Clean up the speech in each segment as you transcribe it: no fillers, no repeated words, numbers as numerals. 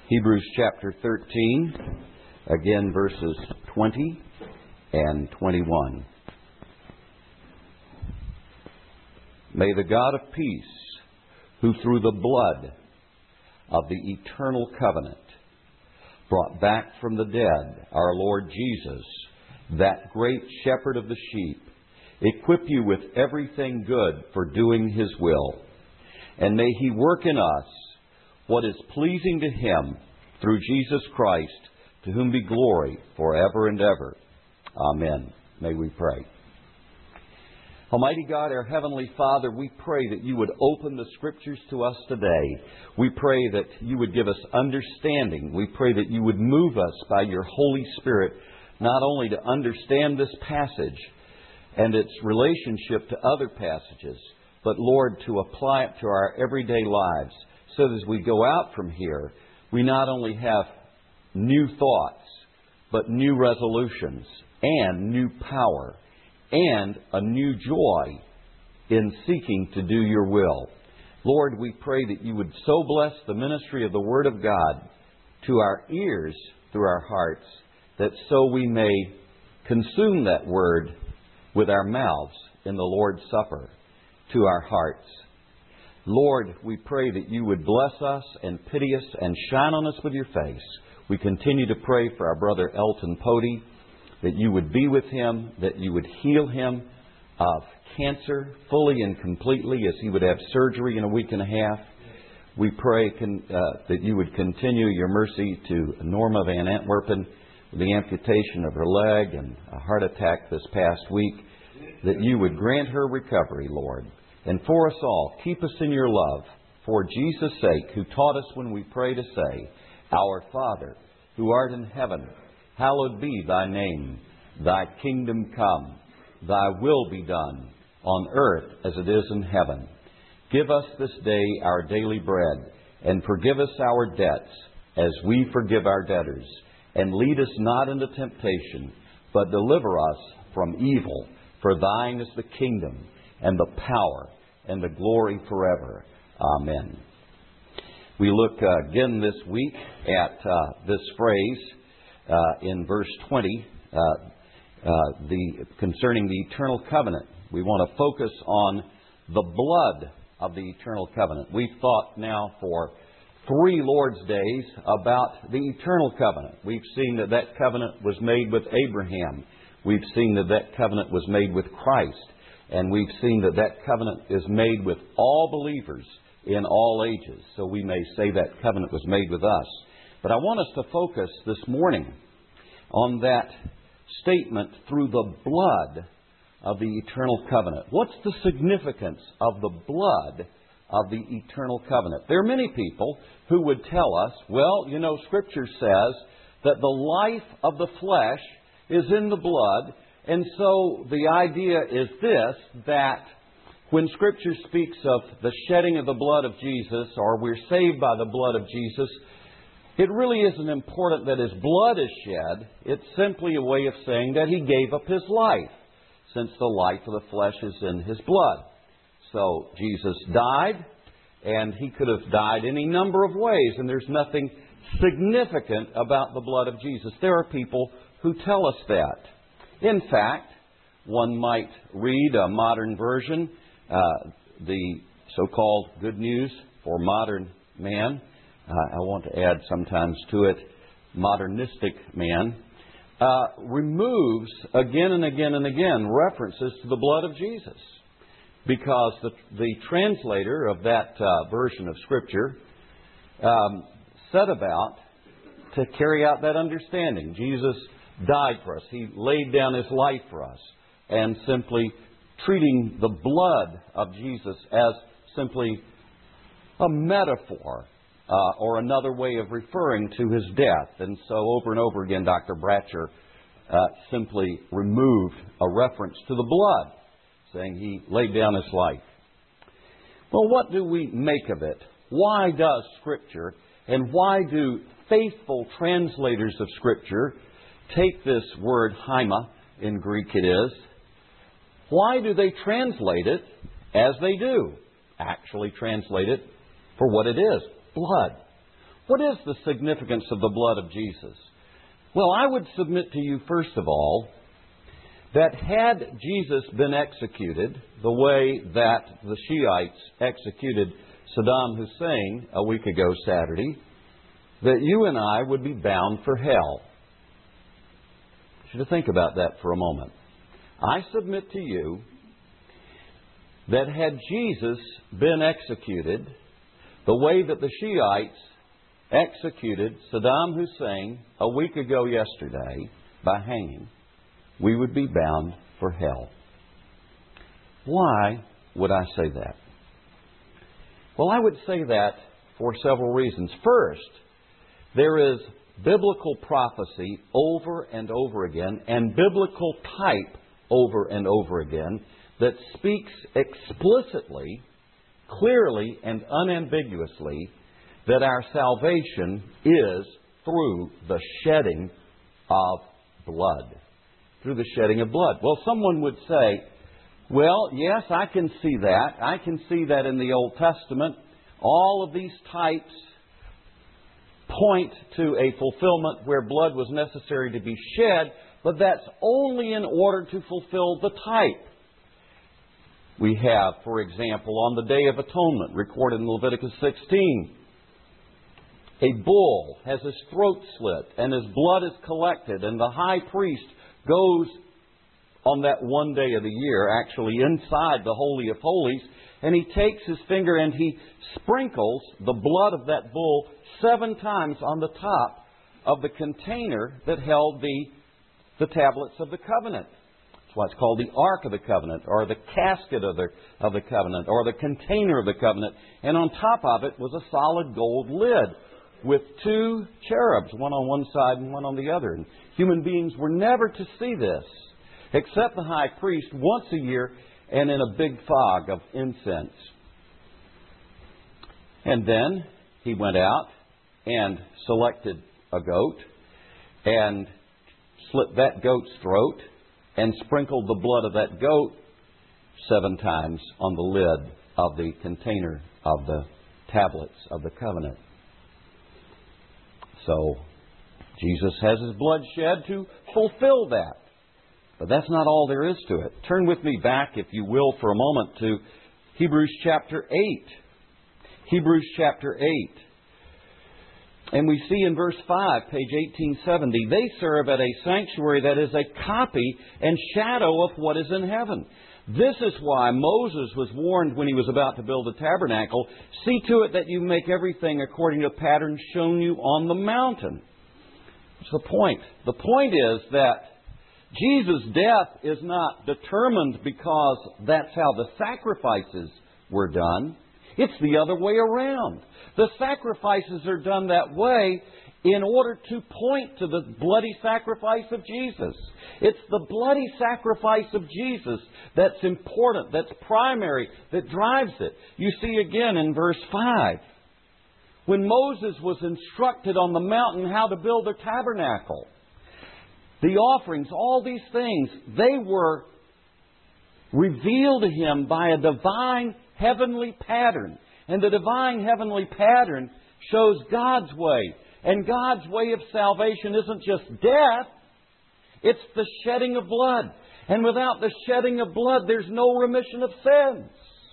Hebrews chapter 13, again verses 20 and 21. May the God of peace, who through the blood of the eternal covenant brought back from the dead our Lord Jesus, that great shepherd of the sheep, equip you with everything good for doing His will. And may He work in us what is pleasing to Him through Jesus Christ, to whom be glory forever and ever. Amen. May we pray. Almighty God, our Heavenly Father, we pray that You would open the Scriptures to us today. We pray that You would give us understanding. We pray that You would move us by Your Holy Spirit, not only to understand this passage and its relationship to other passages, but, Lord, to apply it to our everyday lives, so that as we go out from here, we not only have new thoughts, but new resolutions and new power and a new joy in seeking to do Your will. Lord, we pray that You would so bless the ministry of the Word of God to our ears through our hearts, that so we may consume that Word with our mouths in the Lord's Supper to our hearts. Lord, we pray that You would bless us and pity us and shine on us with Your face. We continue to pray for our brother Elton Pody, that You would be with him, that You would heal him of cancer fully and completely, as he would have surgery in a week and a half. We pray that You would continue Your mercy to Norma Van Antwerpen with the amputation of her leg and a heart attack this past week, that You would grant her recovery, Lord. And for us all, keep us in Your love, for Jesus' sake, who taught us when we pray to say, Our Father, who art in heaven, hallowed be Thy name. Thy kingdom come. Thy will be done, on earth as it is in heaven. Give us this day our daily bread, and forgive us our debts, as we forgive our debtors. And lead us not into temptation, but deliver us from evil. For Thine is the kingdom, and the power, and the glory forever. Amen. We look again this week at this phrase in verse 20, concerning the eternal covenant. We want to focus on the blood of the eternal covenant. We've thought now for 3 Lord's Days about the eternal covenant. We've seen that that covenant was made with Abraham. We've seen that that covenant was made with Christ. And we've seen that that covenant is made with all believers in all ages. So we may say that covenant was made with us. But I want us to focus this morning on that statement, through the blood of the eternal covenant. What's the significance of the blood of the eternal covenant? There are many people who would tell us, well, you know, Scripture says that the life of the flesh is in the blood. And so the idea is this, that when Scripture speaks of the shedding of the blood of Jesus, or we're saved by the blood of Jesus, it really isn't important that His blood is shed. It's simply a way of saying that He gave up His life, since the life of the flesh is in His blood. So Jesus died, and He could have died any number of ways, and there's nothing significant about the blood of Jesus. There are people who tell us that. In fact, one might read a modern version, the so-called Good News for Modern Man. I want to add sometimes to it, modernistic man, removes again and again and again references to the blood of Jesus. Because the translator of that version of Scripture set about to carry out that understanding. Jesus died for us. He laid down His life for us. And simply treating the blood of Jesus as simply a metaphor or another way of referring to His death. And so over and over again, Dr. Bratcher simply removed a reference to the blood, saying He laid down His life. Well, what do we make of it? Why does Scripture, and why do faithful translators of Scripture take this word haima, in Greek it is, why do they translate it as they do? Actually translate it for what it is, blood. What is the significance of the blood of Jesus? Well, I would submit to you, first of all, that had Jesus been executed the way that the Shiites executed Saddam Hussein a week ago Saturday, that you and I would be bound for hell. I want you to think about that for a moment. I submit to you that had Jesus been executed the way that the Shiites executed Saddam Hussein a week ago yesterday by hanging, we would be bound for hell. Why would I say that? Well, I would say that for several reasons. First, there is biblical prophecy over and over again, and biblical type over and over again, that speaks explicitly, clearly, and unambiguously that our salvation is through the shedding of blood. Through the shedding of blood. Well, someone would say, well, yes, I can see that. I can see that in the Old Testament. All of these types point to a fulfillment where blood was necessary to be shed, but that's only in order to fulfill the type. We have, for example, on the Day of Atonement, recorded in Leviticus 16, a bull has his throat slit and his blood is collected, and the high priest goes on that one day of the year, actually inside the Holy of Holies, and he takes his finger and he sprinkles the blood of that bull 7 times on the top of the container that held the tablets of the covenant. That's why it's called the Ark of the Covenant, or the casket of the covenant, or the container of the covenant. And on top of it was a solid gold lid with 2 cherubs, one on one side and one on the other. And human beings were never to see this, except the high priest once a year and in a big fog of incense. And then he went out and selected a goat and slit that goat's throat and sprinkled the blood of that goat 7 times on the lid of the container of the tablets of the covenant. So, Jesus has His blood shed to fulfill that. But that's not all there is to it. Turn with me back, if you will, for a moment to Hebrews chapter 8. Hebrews chapter 8. And we see in verse 5, page 1870, they serve at a sanctuary that is a copy and shadow of what is in heaven. This is why Moses was warned when he was about to build the tabernacle, see to it that you make everything according to patterns shown you on the mountain. What's the point? The point is that Jesus' death is not determined because that's how the sacrifices were done. It's the other way around. The sacrifices are done that way in order to point to the bloody sacrifice of Jesus. It's the bloody sacrifice of Jesus that's important, that's primary, that drives it. You see again in verse 5, when Moses was instructed on the mountain how to build the tabernacle, the offerings, all these things, they were revealed to him by a divine heavenly pattern. And the divine heavenly pattern shows God's way. And God's way of salvation isn't just death, it's the shedding of blood. And without the shedding of blood, there's no remission of sins.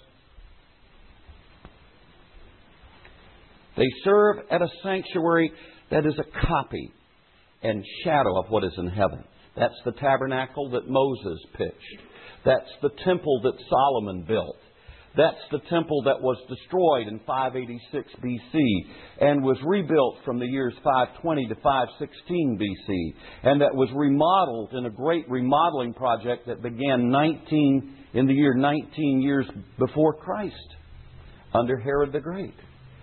They serve at a sanctuary that is a copy and shadow of what is in heaven. That's the tabernacle that Moses pitched. That's the temple that Solomon built. That's the temple that was destroyed in 586 BC and was rebuilt from the years 520 to 516 BC, and that was remodeled in a great remodeling project that began in the year 19 years before Christ under Herod the Great.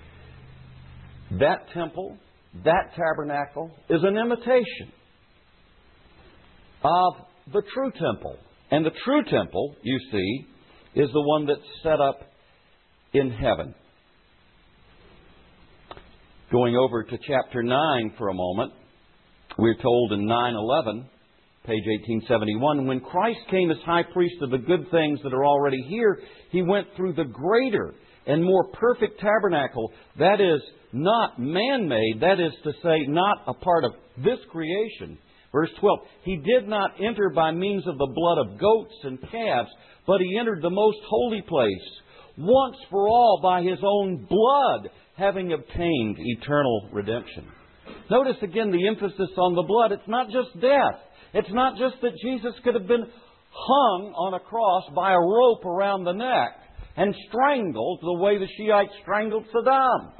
That temple, that tabernacle, is an imitation of the true temple. And the true temple, you see, is the one that's set up in heaven. Going over to chapter 9 for a moment, we're told in 9:11, page 1871, when Christ came as high priest of the good things that are already here, He went through the greater and more perfect tabernacle, that is not man-made, that is to say, not a part of this creation. Verse 12, He did not enter by means of the blood of goats and calves, but He entered the most holy place, once for all by His own blood, having obtained eternal redemption. Notice again the emphasis on the blood. It's not just death. It's not just that Jesus could have been hung on a cross by a rope around the neck and strangled the way the Shiites strangled Saddam.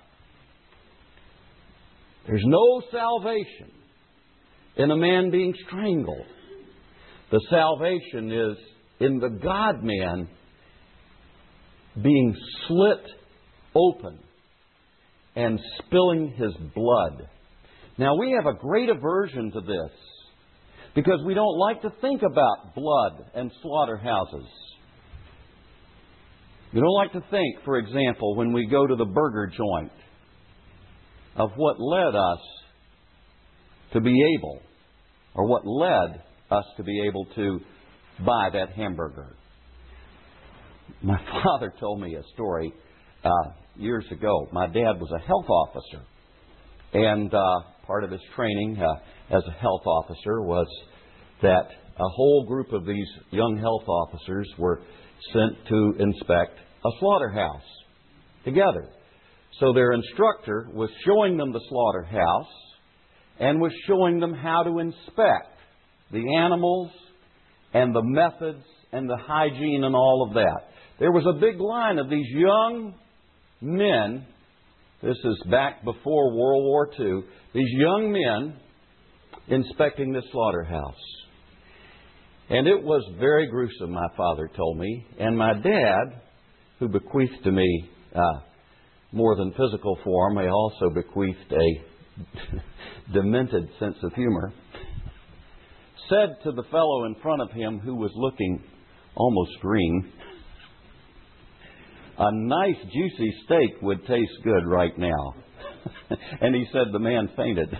There's no salvation in a man being strangled. The salvation is in the God-man being slit open and spilling His blood. Now, we have a great aversion to this because we don't like to think about blood and slaughterhouses. We don't like to think, for example, when we go to the burger joint, of what led us to be able, or what led us to be able to buy that hamburger. My father told me a story years ago. My dad was a health officer, and part of his training as a health officer was that a whole group of these young health officers were sent to inspect a slaughterhouse together. So their instructor was showing them the slaughterhouse and was showing them how to inspect the animals and the methods and the hygiene and all of that. There was a big line of these young men. This is back before World War II. These young men inspecting the slaughterhouse. And it was very gruesome, my father told me. And my dad, who bequeathed to me more than physical form, he also bequeathed a demented sense of humor, said to the fellow in front of him who was looking almost green, "A nice juicy steak would taste good right now." And he said the man fainted.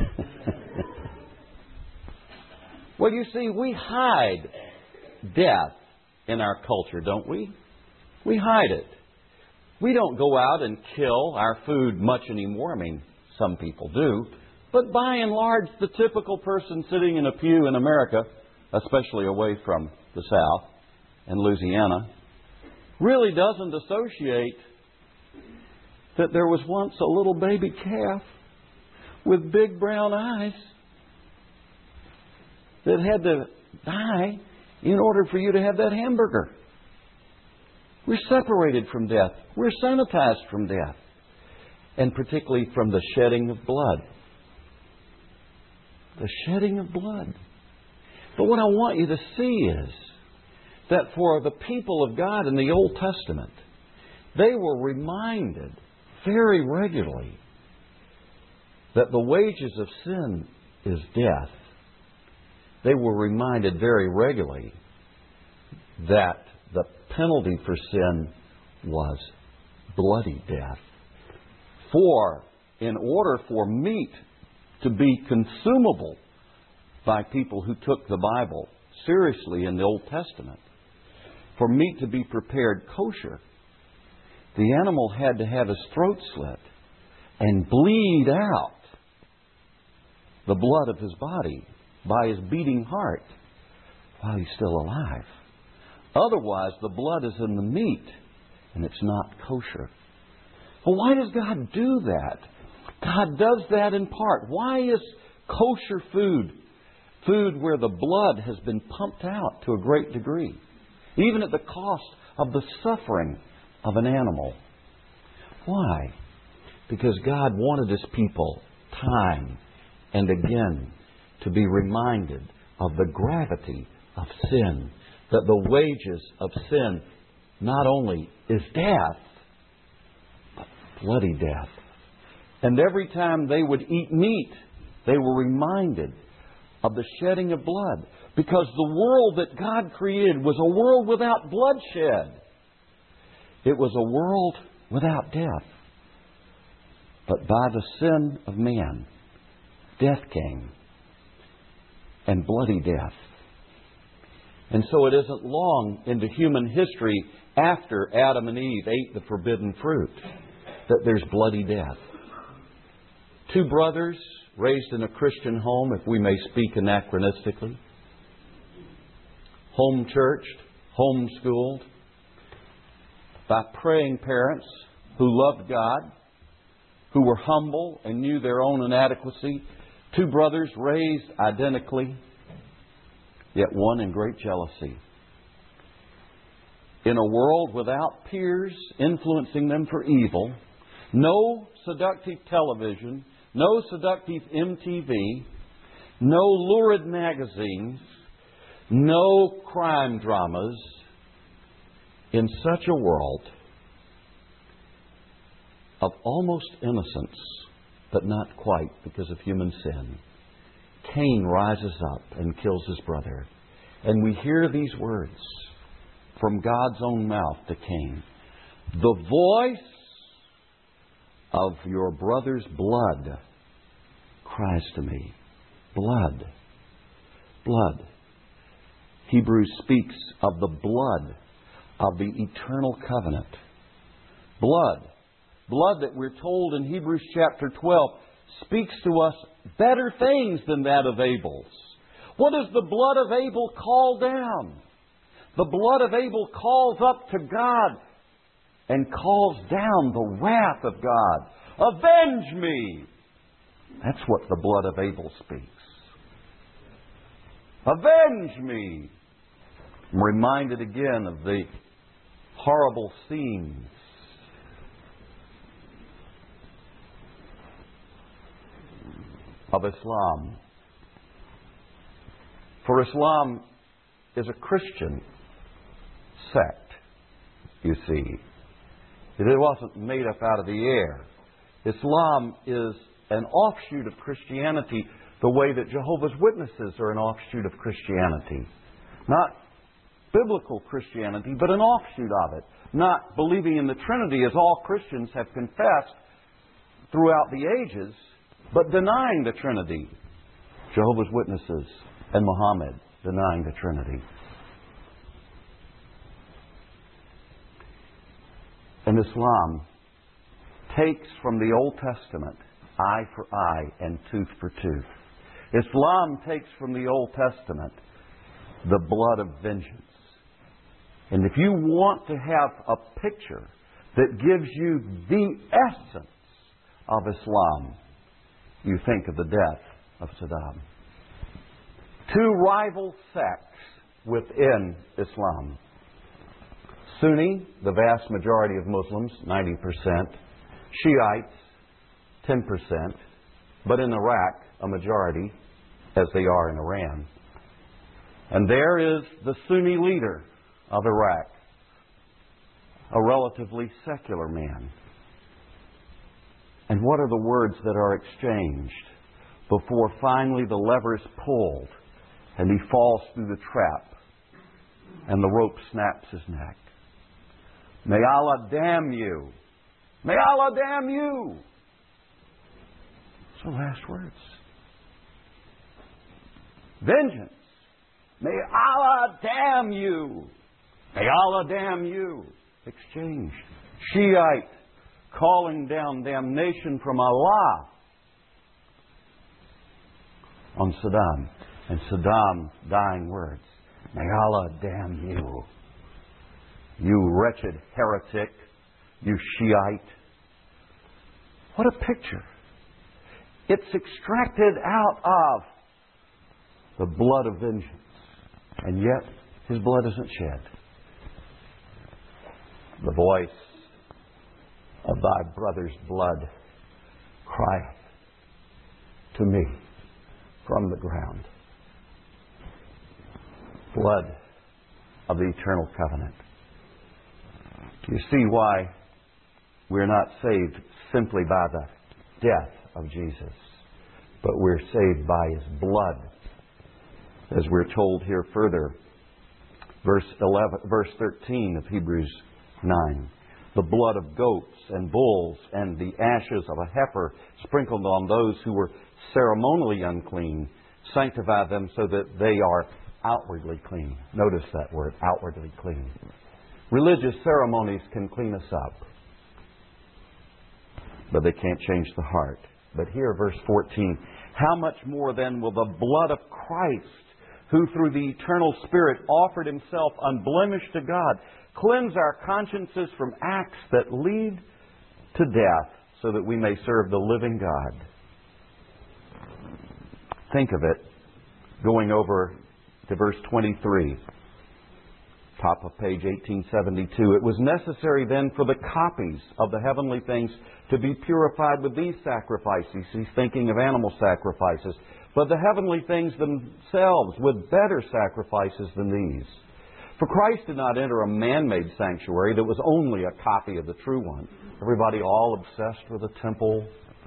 Well, you see, we hide death in our culture, don't we? We hide it. We don't go out and kill our food much anymore. I mean, some people do. But by and large, the typical person sitting in a pew in America, especially away from the South and Louisiana, really doesn't associate that there was once a little baby calf with big brown eyes that had to die in order for you to have that hamburger. We're separated from death. We're sanitized from death. And particularly from the shedding of blood. The shedding of blood. But what I want you to see is that for the people of God in the Old Testament, they were reminded very regularly that the wages of sin is death. They were reminded very regularly that the penalty for sin was bloody death. For in order for meat to be consumable by people who took the Bible seriously in the Old Testament, for meat to be prepared kosher, the animal had to have his throat slit and bleed out the blood of his body by his beating heart while he's still alive. Otherwise, the blood is in the meat and it's not kosher. Well, why does God do that? God does that in part. Why is kosher food where the blood has been pumped out to a great degree, even at the cost of the suffering of an animal? Why? Because God wanted His people time and again to be reminded of the gravity of sin, that the wages of sin not only is death, but bloody death. And every time they would eat meat, they were reminded of the shedding of blood, because the world that God created was a world without bloodshed. It was a world without death. But by the sin of man, death came, and bloody death. And so it isn't long into human history after Adam and Eve ate the forbidden fruit that there's bloody death. Two brothers raised in a Christian home, if we may speak anachronistically, home churched, homeschooled, by praying parents who loved God, who were humble and knew their own inadequacy. Two brothers raised identically, yet one in great jealousy. In a world without peers influencing them for evil, no seductive television, no seductive MTV, no lurid magazines, no crime dramas, in such a world of almost innocence, but not quite because of human sin, Cain rises up and kills his brother. And we hear these words from God's own mouth to Cain. The voice of your brother's blood cries to me. Blood. Blood. Hebrews speaks of the blood of the eternal covenant. Blood. Blood that we're told in Hebrews chapter 12 speaks to us better things than that of Abel's. What does the blood of Abel call down? The blood of Abel calls up to God and calls down the wrath of God. Avenge me! That's what the blood of Abel speaks. Avenge me! I'm reminded again of the horrible scenes of Islam. For Islam is a Christian sect, you see. It wasn't made up out of the air. Islam is an offshoot of Christianity the way that Jehovah's Witnesses are an offshoot of Christianity. Not biblical Christianity, but an offshoot of it. Not believing in the Trinity as all Christians have confessed throughout the ages, but denying the Trinity. Jehovah's Witnesses and Muhammad denying the Trinity. And Islam takes from the Old Testament eye for eye and tooth for tooth. Islam takes from the Old Testament the blood of vengeance. And if you want to have a picture that gives you the essence of Islam, you think of the death of Saddam. Two rival sects within Islam. Sunni, the vast majority of Muslims, 90%. Shiites, 10%. But in Iraq, a majority, as they are in Iran. And there is the Sunni leader of Iraq, a relatively secular man. And what are the words that are exchanged before finally the lever is pulled and he falls through the trap and the rope snaps his neck? May Allah damn you. May Allah damn you. It's the last words. Vengeance. May Allah damn you. May Allah damn you. Exchanged. Shiite calling down damnation from Allah on Saddam. And Saddam's dying words. May Allah damn you. You wretched heretic. You Shiite. What a picture. It's extracted out of the blood of vengeance. And yet, his blood isn't shed. The voice of thy brother's blood crieth to me from the ground. Blood of the eternal covenant. You see why we're not saved simply by the death of Jesus, but we're saved by His blood. As we're told here further, verse 13 of Hebrews 9. The blood of goats and bulls and the ashes of a heifer sprinkled on those who were ceremonially unclean, sanctify them so that they are outwardly clean. Notice that word, outwardly clean. Religious ceremonies can clean us up, but they can't change the heart. But here, verse 14, how much more then will the blood of Christ, who through the eternal Spirit offered Himself unblemished to God, cleanse our consciences from acts that lead to death, so that we may serve the living God. Think of it, going over to verse 23, top of page 1872. It was necessary then for the copies of the heavenly things to be purified with these sacrifices. He's thinking of animal sacrifices. But the heavenly things themselves with better sacrifices than these. For Christ did not enter a man-made sanctuary that was only a copy of the true one. Everybody all obsessed with the temple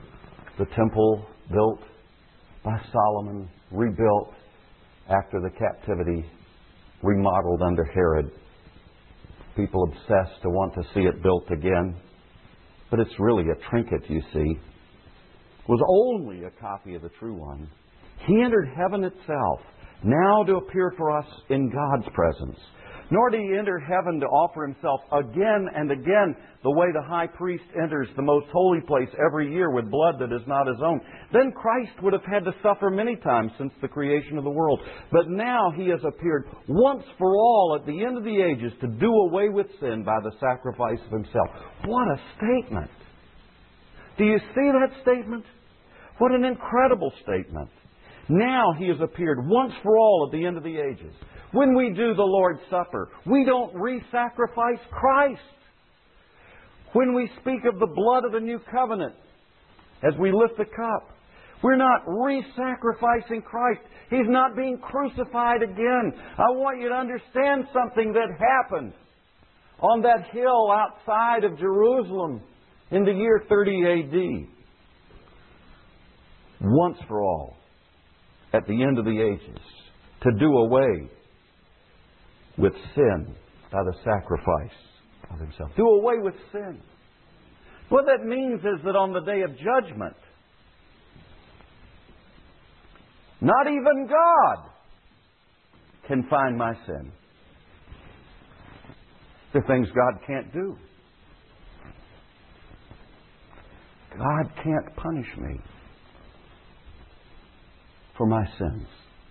built by Solomon, rebuilt after the captivity, remodeled under Herod. People obsessed to want to see it built again. But it's really a trinket, you see. It was only a copy of the true one. He entered heaven itself, now to appear for us in God's presence. Nor did He enter heaven to offer Himself again and again, the way the high priest enters the most holy place every year with blood that is not his own. Then Christ would have had to suffer many times since the creation of the world. But now He has appeared once for all at the end of the ages to do away with sin by the sacrifice of Himself. What a statement! Do you see that statement? What an incredible statement. Now He has appeared once for all at the end of the ages. When we do the Lord's Supper, we don't re-sacrifice Christ. When we speak of the blood of the new covenant, as we lift the cup, we're not re-sacrificing Christ. He's not being crucified again. I want you to understand something that happened on that hill outside of Jerusalem in the year 30 A.D. Once for all, at the end of the ages, to do away with sin by the sacrifice of Himself. Do away with sin. What that means is that on the day of judgment, not even God can find my sin. There are things God can't do. God can't punish me for my sins,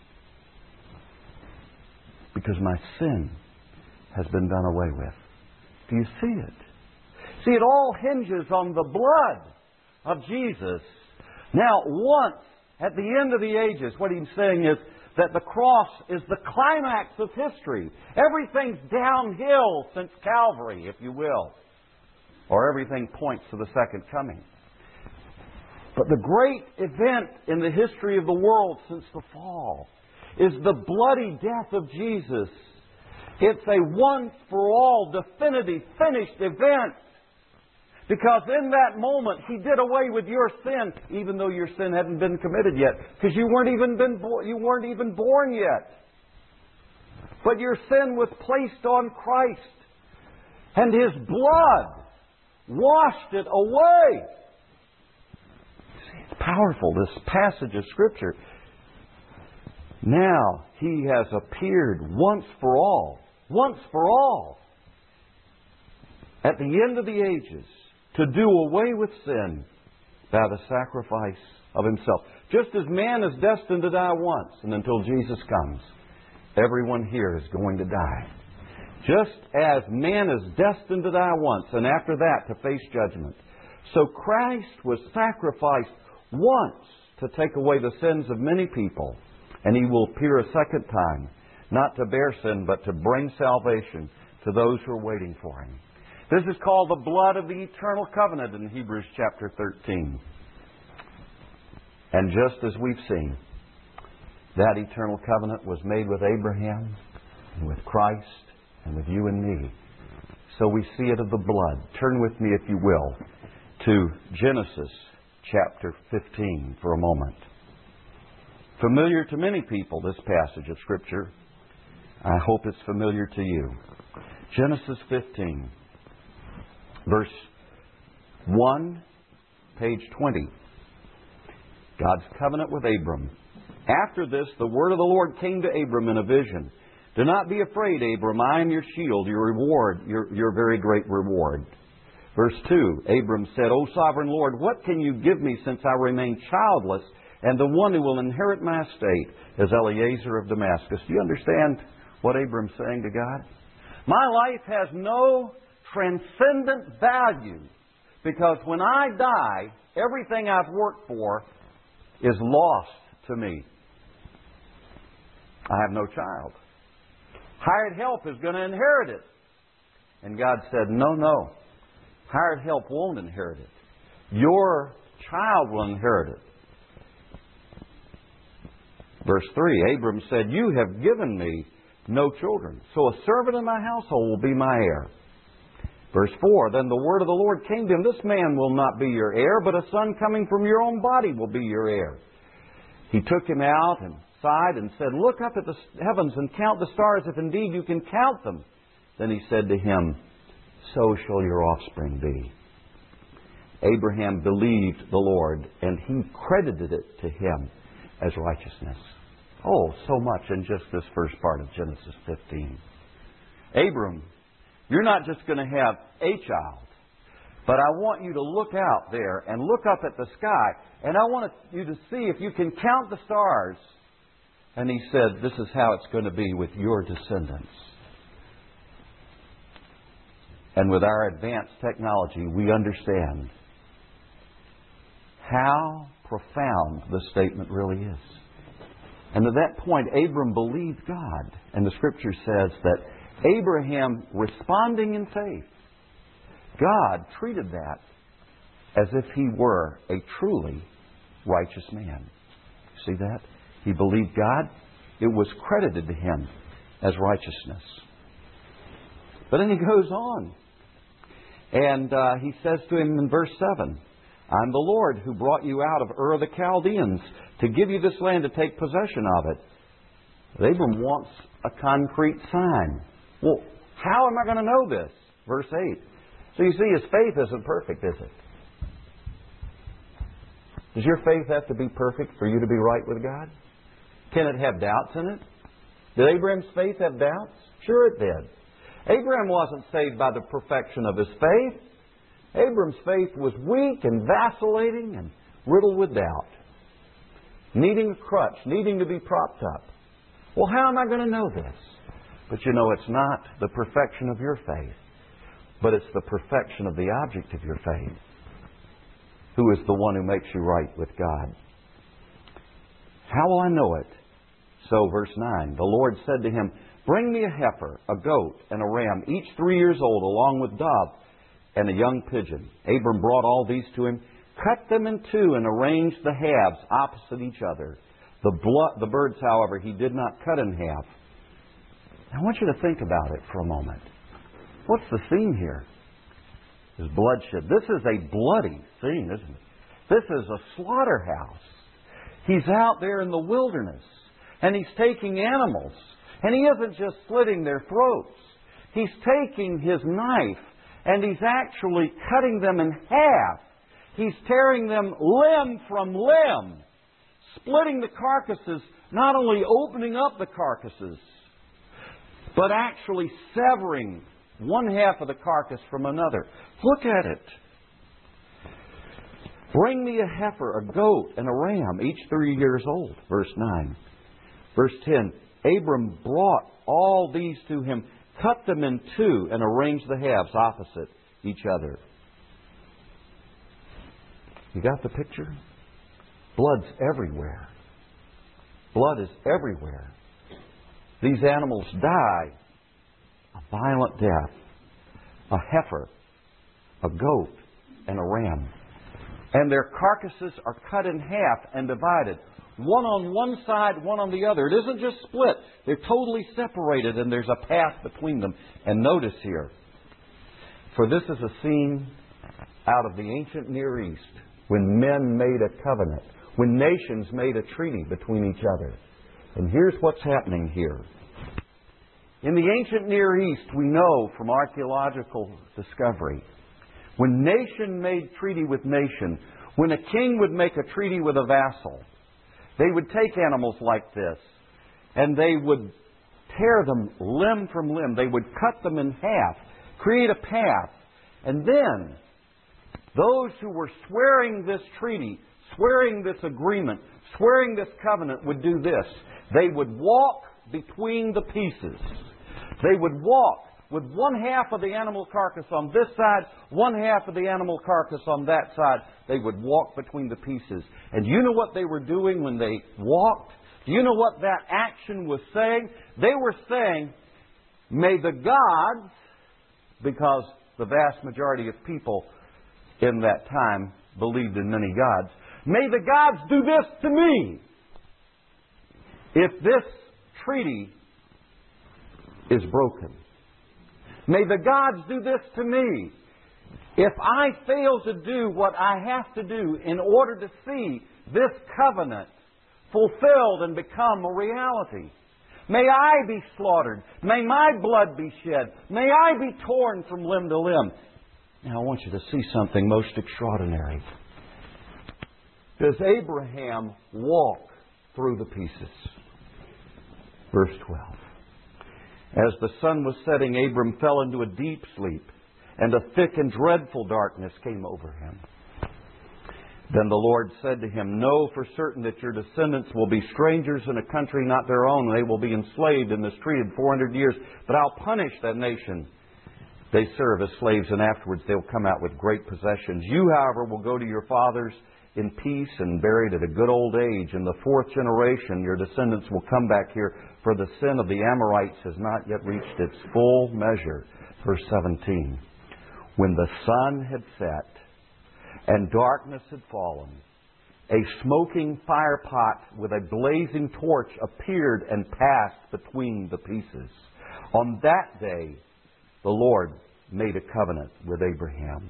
because my sin has been done away with. Do you see it? See, it all hinges on the blood of Jesus. Now, once, at the end of the ages, what He's saying is that the cross is the climax of history. Everything's downhill since Calvary, if you will. Or everything points to the second coming. But the great event in the history of the world since the fall is the bloody death of Jesus. It's a once-for-all, definitive, finished event. Because in that moment, He did away with your sin, even though your sin hadn't been committed yet. Because you weren't even born yet. But your sin was placed on Christ. And His blood washed it away. See, it's powerful, this passage of Scripture. Now He has appeared once for all, at the end of the ages, to do away with sin by the sacrifice of Himself. Just as man is destined to die once, and until Jesus comes, everyone here is going to die. Just as man is destined to die once, and after that to face judgment, so Christ was sacrificed once to take away the sins of many people. And He will appear a second time, not to bear sin, but to bring salvation to those who are waiting for Him. This is called the blood of the eternal covenant in Hebrews chapter 13. And just as we've seen, that eternal covenant was made with Abraham, and with Christ, and with you and me. So we see it of the blood. Turn with me, if you will, to Genesis chapter 15 for a moment. Familiar to many people, this passage of Scripture. I hope it's familiar to you. Genesis 15, verse 1, page 20. God's covenant with Abram. After this, the word of the Lord came to Abram in a vision. Do not be afraid, Abram. I am your shield, your reward, your very great reward. Verse 2, Abram said, O sovereign Lord, what can you give me since I remain childless, and the one who will inherit my estate is Eliezer of Damascus? Do you understand what Abram's saying to God? My life has no transcendent value, because when I die, everything I've worked for is lost to me. I have no child. Hired help is going to inherit it. And God said, no. Hired help won't inherit it. Your child will inherit it. Verse 3, Abram said, You have given me no children, so a servant in my household will be my heir. Verse 4, Then the word of the Lord came to him, This man will not be your heir, but a son coming from your own body will be your heir. He took him out and sighed and said, Look up at the heavens and count the stars, if indeed you can count them. Then he said to him, So shall your offspring be. Abraham believed the Lord, and He credited it to him as righteousness. Oh, so much in just this first part of Genesis 15. Abram, you're not just going to have a child, but I want you to look out there and look up at the sky, and I want you to see if you can count the stars. And he said, This is how it's going to be with your descendants. And with our advanced technology, we understand how profound the statement really is. And at that point, Abram believed God. And the Scripture says that Abraham, responding in faith, God treated that as if he were a truly righteous man. See that? He believed God. It was credited to him as righteousness. But then he goes on. And he says to him in verse 7, I'm the Lord who brought you out of Ur of the Chaldeans to give you this land to take possession of it. Abram wants a concrete sign. Well, how am I going to know this? Verse 8. So you see, his faith isn't perfect, is it? Does your faith have to be perfect for you to be right with God? Can it have doubts in it? Did Abraham's faith have doubts? Sure it did. Abraham wasn't saved by the perfection of his faith. Abraham's faith was weak and vacillating and riddled with doubt. Needing a crutch, needing to be propped up. Well, how am I going to know this? But you know, it's not the perfection of your faith, but it's the perfection of the object of your faith, who is the one who makes you right with God. How will I know it? So, verse 9, the Lord said to him, Bring me a heifer, a goat, and a ram, each 3 years old, along with dove and a young pigeon. Abram brought all these to him, cut them in two, and arranged the halves opposite each other. The birds, however, he did not cut in half. I want you to think about it for a moment. What's the scene here? There's bloodshed. This is a bloody scene, isn't it? This is a slaughterhouse. He's out there in the wilderness, and he's taking animals. And he isn't just slitting their throats. He's taking his knife, and he's actually cutting them in half. He's tearing them limb from limb, splitting the carcasses, not only opening up the carcasses, but actually severing one half of the carcass from another. Look at it. Bring me a heifer, a goat, and a ram, each 3 years old. Verse 9. Verse 10. Abram brought all these to him, cut them in two, and arranged the halves opposite each other. You got the picture? Blood's everywhere. Blood is everywhere. These animals die a violent death. A heifer, a goat, and a ram. And their carcasses are cut in half and divided. One on one side, one on the other. It isn't just split. They're totally separated, and there's a path between them. And notice here, for this is a scene out of the ancient Near East, when men made a covenant, when nations made a treaty between each other. And here's what's happening here. In the ancient Near East, we know from archaeological discovery, when nation made treaty with nation, when a king would make a treaty with a vassal, They would take animals like this, and they would tear them limb from limb. They would cut them in half, create a path. And then, those who were swearing this treaty, swearing this agreement, swearing this covenant would do this. They would walk between the pieces. They would walk with one half of the animal carcass on this side, one half of the animal carcass on that side. They would walk between the pieces. And you know what they were doing when they walked? Do you know what that action was saying? They were saying, may the gods, because the vast majority of people in that time believed in many gods, may the gods do this to me if this treaty is broken. May the gods do this to me if I fail to do what I have to do in order to see this covenant fulfilled and become a reality. May I be slaughtered. May my blood be shed. May I be torn from limb to limb. Now I want you to see something most extraordinary. Does Abraham walk through the pieces? Verse 12. As the sun was setting, Abram fell into a deep sleep, and a thick and dreadful darkness came over him. Then the Lord said to him, know for certain that your descendants will be strangers in a country not their own. They will be enslaved and mistreated 400 years. But I'll punish that nation they serve as slaves, and afterwards they'll come out with great possessions. You, however, will go to your fathers in peace and buried at a good old age. In the fourth generation, your descendants will come back here, for the sin of the Amorites has not yet reached its full measure. Verse 17. When the sun had set and darkness had fallen, a smoking firepot with a blazing torch appeared and passed between the pieces. On that day, the Lord made a covenant with Abraham.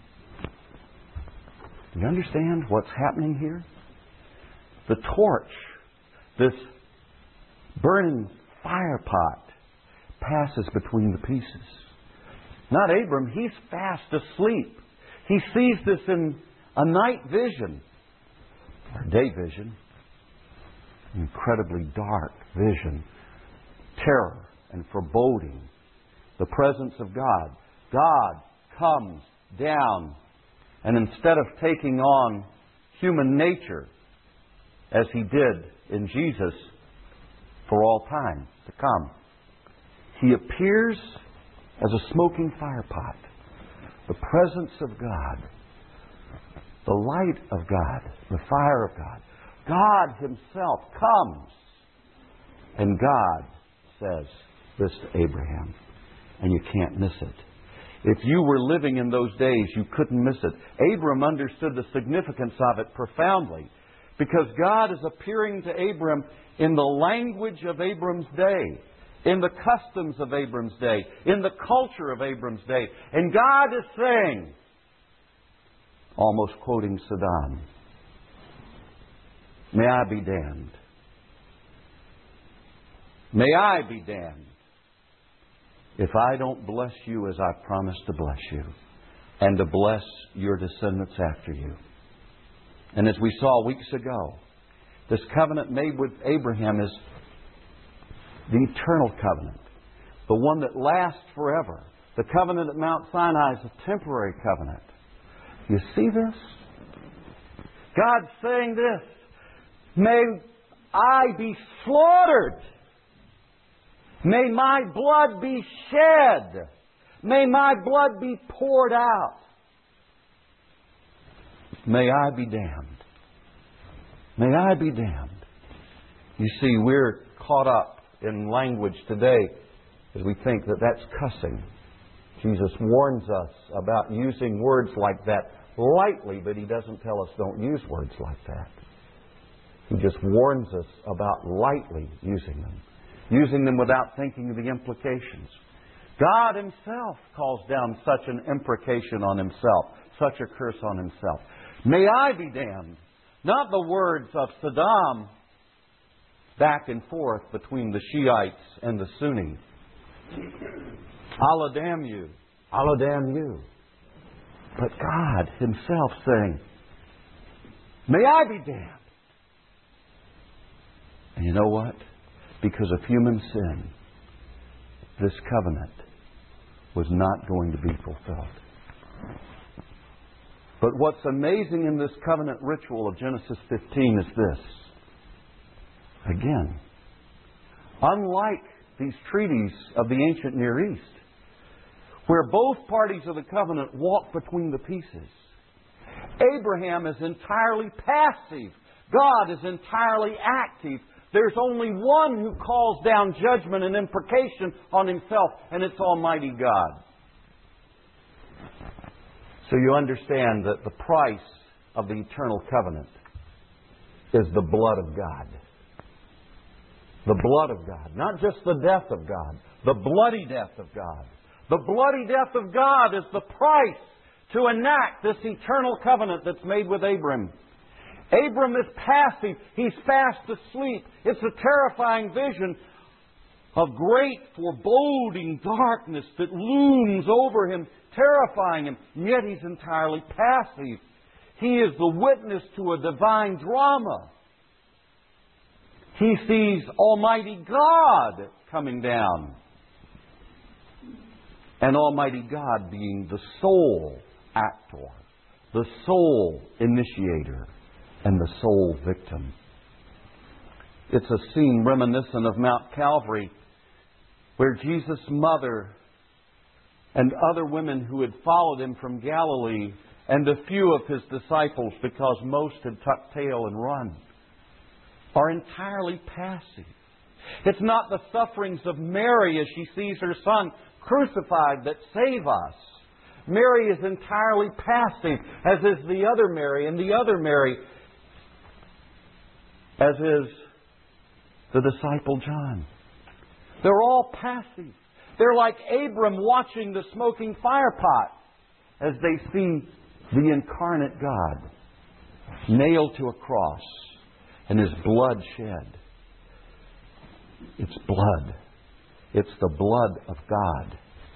Do you understand what's happening here? The torch, this burning firepot, passes between the pieces. Not Abram, he's fast asleep. He sees this in a night vision, or day vision, incredibly dark vision, terror and foreboding. The presence of God. God comes down, and instead of taking on human nature, as He did in Jesus for all time to come, He appears as a smoking firepot. The presence of God, the light of God, the fire of God. God Himself comes, and God says this to Abraham, and you can't miss it. If you were living in those days, you couldn't miss it. Abram understood the significance of it profoundly, because God is appearing to Abram in the language of Abram's day, in the customs of Abram's day, in the culture of Abram's day. And God is saying, almost quoting Saddam, may I be damned. May I be damned if I don't bless you as I promised to bless you, and to bless your descendants after you. And as we saw weeks ago, this covenant made with Abraham is the eternal covenant, the one that lasts forever. The covenant at Mount Sinai is a temporary covenant. You see this? God's saying this, may I be slaughtered. May my blood be shed. May my blood be poured out. May I be damned. May I be damned. You see, we're caught up in language today as we think that that's cussing. Jesus warns us about using words like that lightly, but He doesn't tell us don't use words like that. He just warns us about lightly using them. Using them without thinking of the implications. God Himself calls down such an imprecation on Himself, such a curse on Himself. May I be damned. Not the words of Saddam back and forth between the Shiites and the Sunni. Allah damn you. Allah damn you. But God Himself saying, may I be damned. And you know what? Because of human sin, this covenant was not going to be fulfilled. But what's amazing in this covenant ritual of Genesis 15 is this. Again, unlike these treaties of the ancient Near East, where both parties of the covenant walk between the pieces, Abraham is entirely passive. God is entirely active. There's only one who calls down judgment and imprecation on Himself, and it's Almighty God. So you understand that the price of the eternal covenant is the blood of God. The blood of God. Not just the death of God. The bloody death of God. The bloody death of God is the price to enact this eternal covenant that's made with Abram. Abram is passive. He's fast asleep. It's a terrifying vision of great foreboding darkness that looms over him, terrifying him. Yet he's entirely passive. He is the witness to a divine drama. He sees Almighty God coming down. And Almighty God being the sole actor, the sole initiator, and the sole victim. It's a scene reminiscent of Mount Calvary, where Jesus' mother and other women who had followed Him from Galilee, and a few of His disciples, because most had tucked tail and run, are entirely passive. It's not the sufferings of Mary as she sees her Son crucified that save us. Mary is entirely passive, as is the other Mary, and the other Mary, as is the disciple John. They're all passive. They're like Abram watching the smoking firepot as they see the incarnate God nailed to a cross and His blood shed. It's blood. It's the blood of God.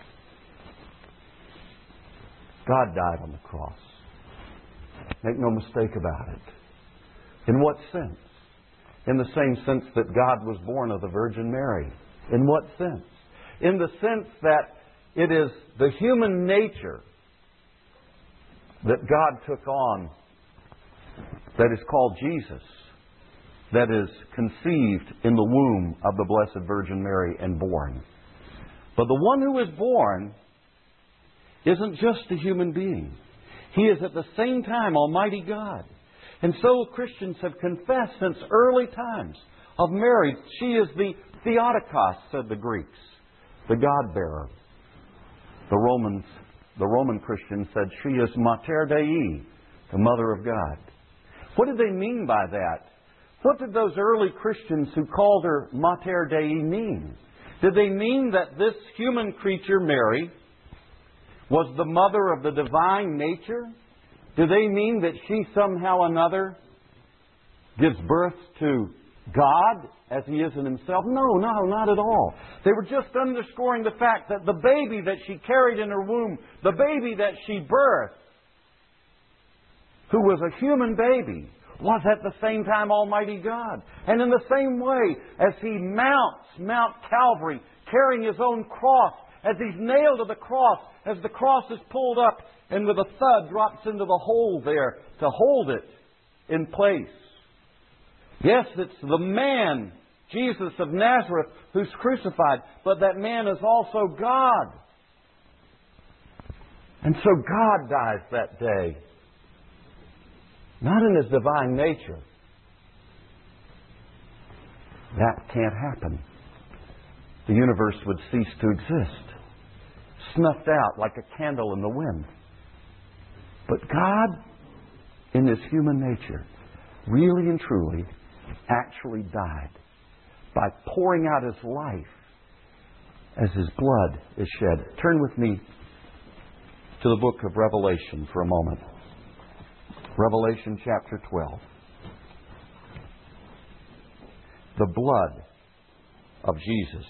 God died on the cross. Make no mistake about it. In what sense? In the same sense that God was born of the Virgin Mary. In what sense? In the sense that it is the human nature that God took on that is called Jesus, that is conceived in the womb of the Blessed Virgin Mary and born. But the one who is born isn't just a human being. He is at the same time Almighty God. And so Christians have confessed since early times of Mary. She is the Theotokos, said the Greeks, the God-bearer. The Roman Christians said she is Mater Dei, the Mother of God. What did they mean by that? What did those early Christians who called her Mater Dei mean? Did they mean that this human creature, Mary, was the mother of the divine nature? Do they mean that she somehow or another gives birth to God as He is in Himself? No, not at all. They were just underscoring the fact that the baby that she carried in her womb, the baby that she birthed, who was a human baby, was at the same time Almighty God. And in the same way, as He mounts Mount Calvary, carrying His own cross, as He's nailed to the cross, as the cross is pulled up and with a thud drops into the hole there to hold it in place. Yes, it's the man, Jesus of Nazareth, who's crucified, but that man is also God. And so God dies that day. Not in His divine nature. That can't happen. The universe would cease to exist. Snuffed out like a candle in the wind. But God, in His human nature, really and truly, actually died by pouring out His life as His blood is shed. Turn with me to the book of Revelation for a moment. Revelation chapter 12. The blood of Jesus.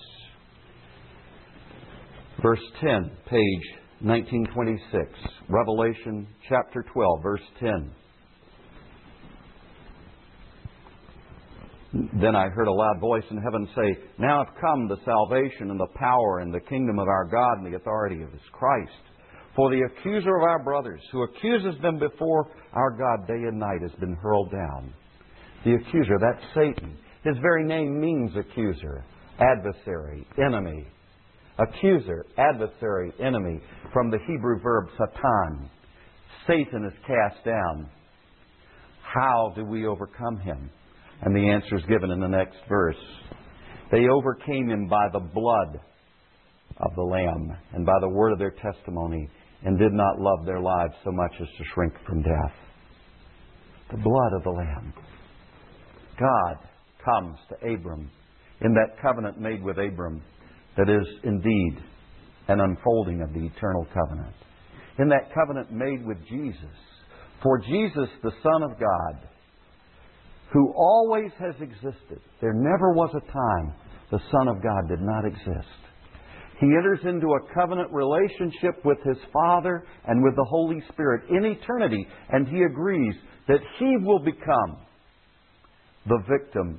Verse 10, page 1926. Revelation chapter 12, verse 10. Then I heard a loud voice in heaven say, "Now hath come the salvation and the power and the kingdom of our God and the authority of His Christ. For the accuser of our brothers, who accuses them before our God day and night, has been hurled down." The accuser, that's Satan. His very name means accuser, adversary, enemy. Accuser, adversary, enemy, from the Hebrew verb satan. Satan is cast down. How do we overcome him? And the answer is given in the next verse. They overcame him by the blood of the Lamb and by the word of their testimony, and did not love their lives so much as to shrink from death. The blood of the Lamb. God comes to Abram in that covenant made with Abram that is indeed an unfolding of the eternal covenant. In that covenant made with Jesus. For Jesus, the Son of God, who always has existed. There never was a time the Son of God did not exist. He enters into a covenant relationship with His Father and with the Holy Spirit in eternity, and He agrees that He will become the victim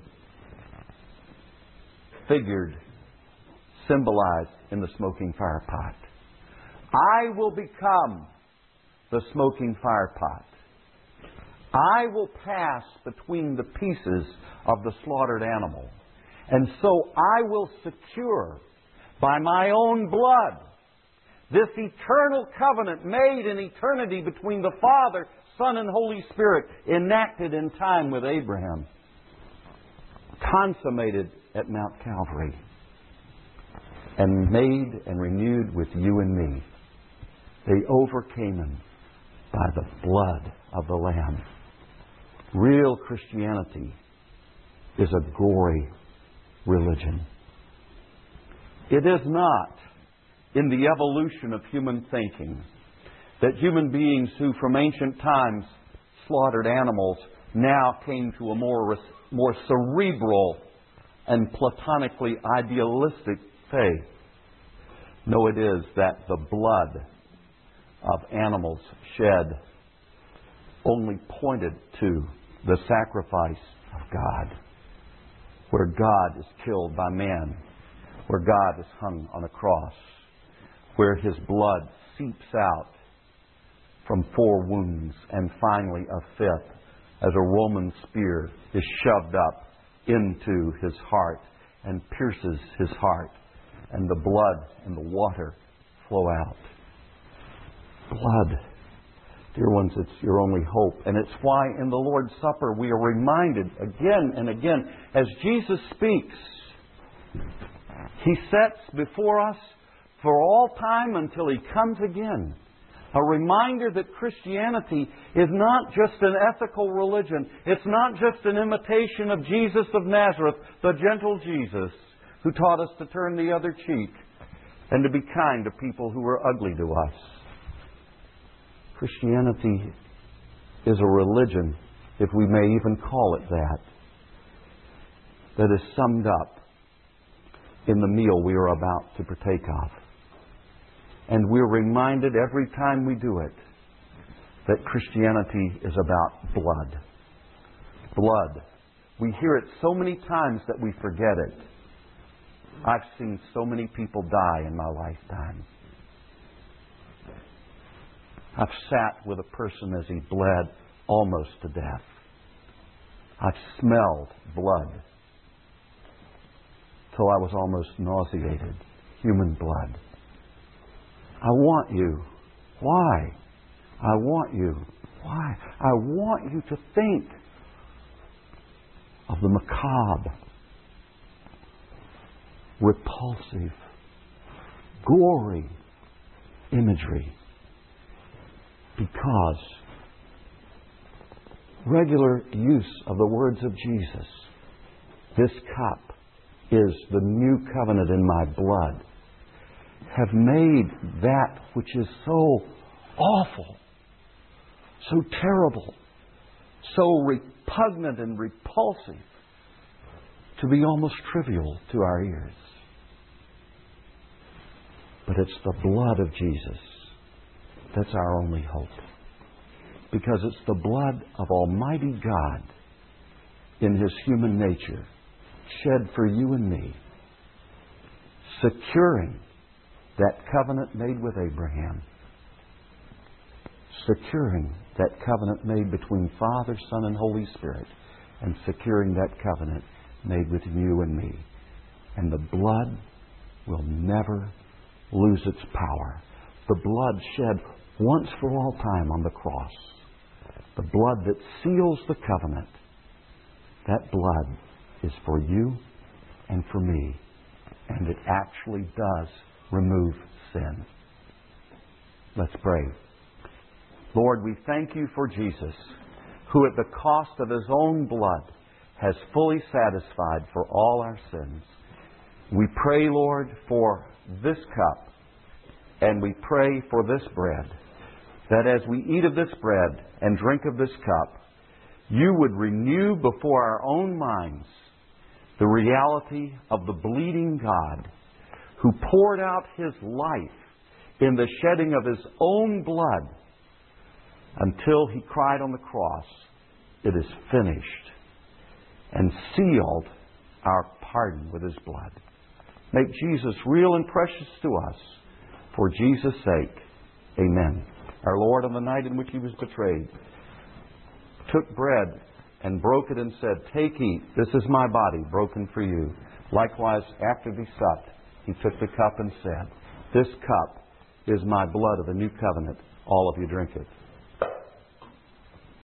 figured, symbolized in the smoking fire pot. I will become the smoking fire pot. I will pass between the pieces of the slaughtered animal. And so I will secure by my own blood this eternal covenant made in eternity between the Father, Son, and Holy Spirit, enacted in time with Abraham, consummated at Mount Calvary, and made and renewed with you and me. They overcame him by the blood of the Lamb. Real Christianity is a gory religion. It is not in the evolution of human thinking that human beings who from ancient times slaughtered animals now came to a more cerebral and platonically idealistic faith. No, it is that the blood of animals shed only pointed to the sacrifice of God, where God is killed by man, where God is hung on a cross, where His blood seeps out from 4 wounds and finally a 5th as a Roman spear is shoved up into His heart and pierces His heart, and the blood and the water flow out. Blood. Dear ones, it's your only hope. And it's why in the Lord's Supper we are reminded again and again, as Jesus speaks, He sets before us for all time until He comes again, a reminder that Christianity is not just an ethical religion. It's not just an imitation of Jesus of Nazareth, the gentle Jesus, who taught us to turn the other cheek and to be kind to people who were ugly to us. Christianity is a religion, if we may even call it that is summed up in the meal we are about to partake of. And we're reminded every time we do it that Christianity is about blood. Blood. We hear it so many times that we forget it. I've seen so many people die in my lifetime. I've sat with a person as he bled almost to death. I've smelled blood till I was almost nauseated. Human blood. I want you. Why? I want you. Why? I want you to think of the macabre, repulsive, gory imagery. Because regular use of the words of Jesus, this cup is the new covenant in my blood, have made that which is so awful, so terrible, so repugnant and repulsive to be almost trivial to our ears. But it's the blood of Jesus. That's our only hope. Because it's the blood of Almighty God in His human nature, shed for you and me, securing that covenant made with Abraham, securing that covenant made between Father, Son, and Holy Spirit, and securing that covenant made with you and me. And the blood will never lose its power. The blood shed once for all time on the cross, the blood that seals the covenant, that blood is for you and for me, and it actually does remove sin. Let's pray. Lord, we thank you for Jesus, who at the cost of His own blood has fully satisfied for all our sins. We pray, Lord, for this cup, and we pray for this bread, that as we eat of this bread and drink of this cup, you would renew before our own minds the reality of the bleeding God who poured out His life in the shedding of His own blood until He cried on the cross, "It is finished," and sealed our pardon with His blood. Make Jesus real and precious to us. For Jesus' sake, amen. Our Lord, on the night in which He was betrayed, took bread and broke it and said, "Take, eat. This is my body broken for you." Likewise, after He supped, He took the cup and said, "This cup is my blood of the new covenant. All of you drink it."